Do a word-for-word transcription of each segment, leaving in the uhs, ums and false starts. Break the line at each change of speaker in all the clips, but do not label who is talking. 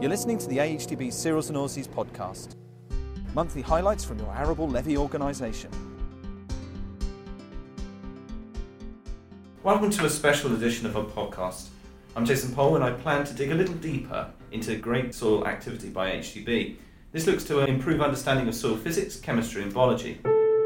You're listening to the A H D B Cereals and Oilseeds podcast. Monthly highlights from your arable levy organisation.
Welcome to a special edition of our podcast. I'm Jason Pole and I plan to dig a little deeper into great soil activity by A H D B. This looks to improve understanding of soil physics, chemistry and biology.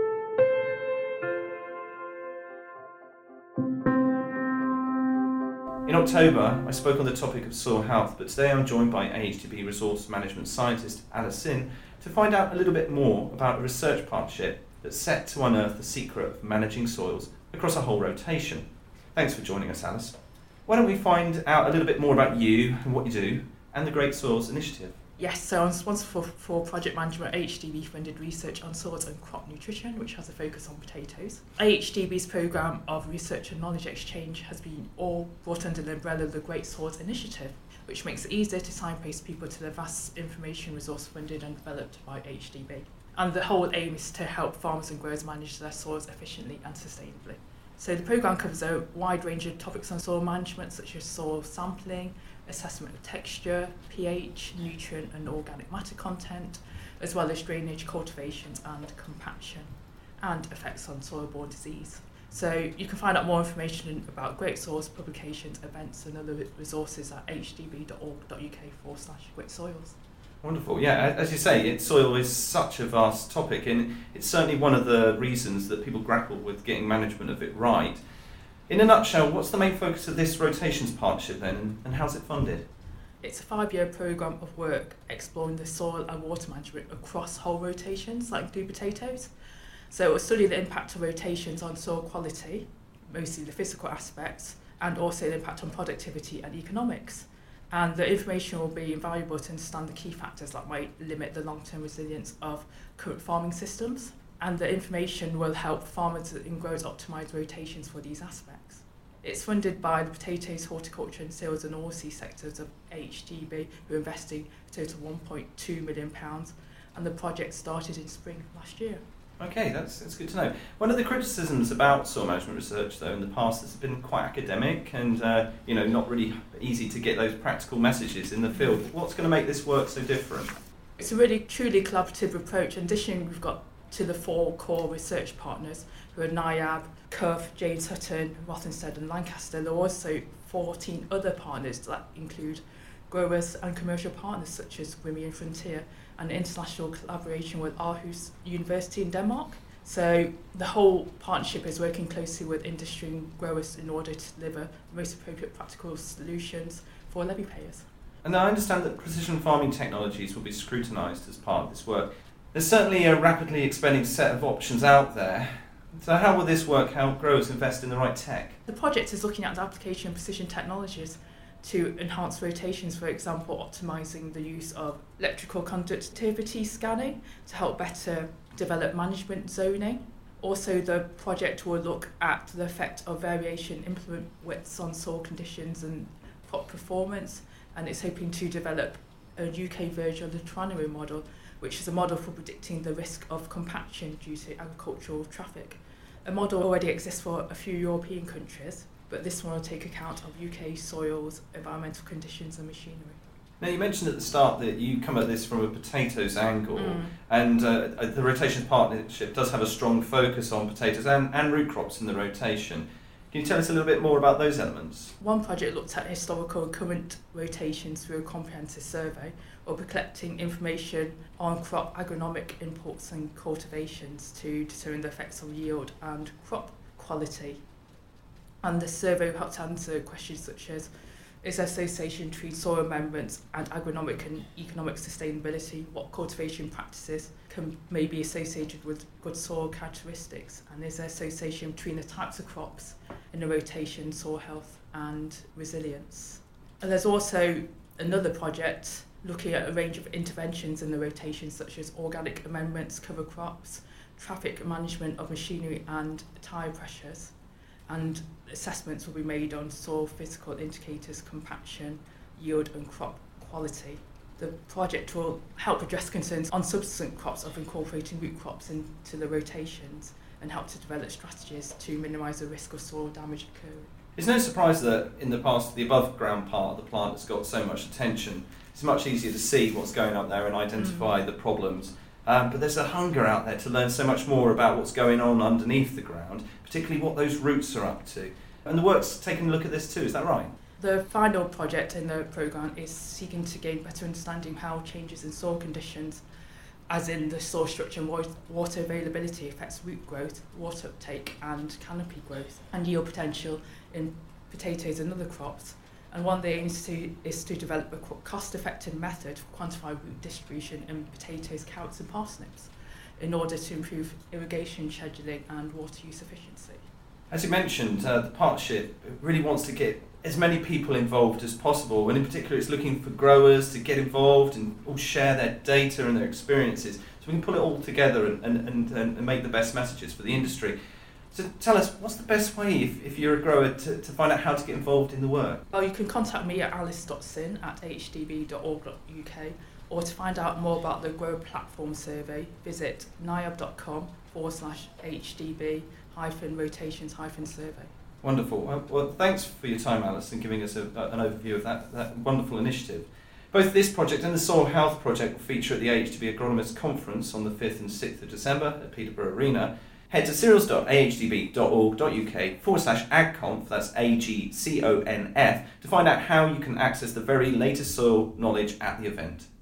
In October, I spoke on the topic of soil health, but today I'm joined by A H D B resource management scientist Alice Sin to find out a little bit more about a research partnership that's set to unearth the secret of managing soils across a whole rotation. Thanks for joining us, Alice. Why don't we find out a little bit more about you and what you do and the Great Soils Initiative?
Yes, so I'm responsible for project management at A H D B funded research on soils and crop nutrition, which has a focus on potatoes. A H D B's programme of research and knowledge exchange has been all brought under the umbrella of the Great Soils Initiative, which makes it easier to signpost people to the vast information resource funded and developed by A H D B. And the whole aim is to help farmers and growers manage their soils efficiently and sustainably. So the programme covers a wide range of topics on soil management, such as soil sampling, assessment of texture, pH, nutrient and organic matter content, as well as drainage, cultivations and compaction, and effects on soil-borne disease. So you can find out more information about Great Soils, publications, events and other resources at hdb.org.uk forward slash Great Soils.
Wonderful. Yeah, as you say, it, soil is such a vast topic, and it's certainly one of the reasons that people grapple with getting management of it right. In a nutshell, what's the main focus of this rotations partnership then, and, and how's it funded?
It's a five-year programme of work exploring the soil and water management across whole rotations, like do potatoes. So it will study the impact of rotations on soil quality, mostly the physical aspects, and also the impact on productivity and economics. And the information will be invaluable to understand the key factors that might limit the long-term resilience of current farming systems. And the information will help farmers and growers optimise rotations for these aspects. It's funded by the potatoes, horticulture and cereals and oilseed sectors of A H D B, who are investing a total of one point two million pounds, and the project started in spring last year.
Okay, that's, that's good to know. One of the criticisms about soil management research, though, in the past has been quite academic and uh, you know, not really easy to get those practical messages in the field. What's going to make this work so different? It's
a really truly collaborative approach. In addition, we've got to the four core research partners who are NIAB, C U F, James Hutton, Rothamsted and Lancaster. There are also fourteen other partners that include growers and commercial partners such as Wimmy and Frontier, and international collaboration with Aarhus University in Denmark. So the whole partnership is working closely with industry and growers in order to deliver the most appropriate practical solutions for levy payers.
And I understand that precision farming technologies will be scrutinised as part of this work. There's certainly a rapidly expanding set of options out there. So how will this work help growers invest in the right tech?
The project is looking at the application of precision technologies to enhance rotations, for example, optimising the use of electrical conductivity scanning to help better develop management zoning. Also, the project will look at the effect of variation implement widths on soil conditions and crop performance, and it's hoping to develop a U K version of the Tranero model, which is a model for predicting the risk of compaction due to agricultural traffic. A model already exists for a few European countries, but this one will take account of U K soils, environmental conditions and machinery.
Now, you mentioned at the start that you come at this from a potatoes angle,
mm.
and uh, the Rotations Partnership does have a strong focus on potatoes and, and root crops in the rotation. Can you tell us a little bit more about those elements?
One project looked at historical and current rotations through a comprehensive survey. We'll be collecting information on crop agronomic inputs and cultivations to determine the effects of yield and crop quality. And the survey will help to answer questions such as, is there association between soil amendments and agronomic and economic sustainability? What cultivation practices can may be associated with good soil characteristics? And is there association between the types of crops in the rotation, soil health and resilience? And there's also another project looking at a range of interventions in the rotation, such as organic amendments, cover crops, traffic management of machinery and tyre pressures. And assessments will be made on soil physical indicators, compaction, yield and crop quality. The project will help address concerns on subsequent crops of incorporating root crops into the rotations and help to develop strategies to minimise the risk of soil damage occurring.
It's no surprise that in the past the above ground part of the plant has got so much attention. it's much easier to see what's going on there and identify mm. the problems. Um, but there's a hunger out there to learn so much more about what's going on underneath the ground, particularly what those roots are up to. And the work's taking a look at this too, is that right?
The final project in the programme is seeking to gain better understanding how changes in soil conditions, as in the soil structure and water availability, affects root growth, water uptake and canopy growth, and yield potential in potatoes and other crops. And one of the aims to, is to develop a cost-effective method for quantify root distribution in potatoes, carrots and parsnips in order to improve irrigation scheduling and water use efficiency.
As you mentioned, uh, the partnership really wants to get as many people involved as possible, and in particular it's looking for growers to get involved and all share their data and their experiences so we can pull it all together and, and, and, and make the best messages for the industry. So tell us, what's the best way if, if you're a grower to, to find out how to get involved in the work?
Well, you can contact me at alice dot sin at h d b dot org dot u k, or to find out more about the Grower Platform Survey, visit niab.com forward slash hdb hyphen rotations hyphen survey.
Wonderful. Well, well, thanks for your time, Alice, and giving us a, a, an overview of that, that wonderful initiative. Both this project and the Soil Health Project will feature at the A H D B Agronomist Conference on the fifth and sixth of December at Peterborough Arena. Head to cereals dot a h d b dot org dot u k forward slash agconf, that's A G C O N F, to find out how you can access the very latest soil knowledge at the event.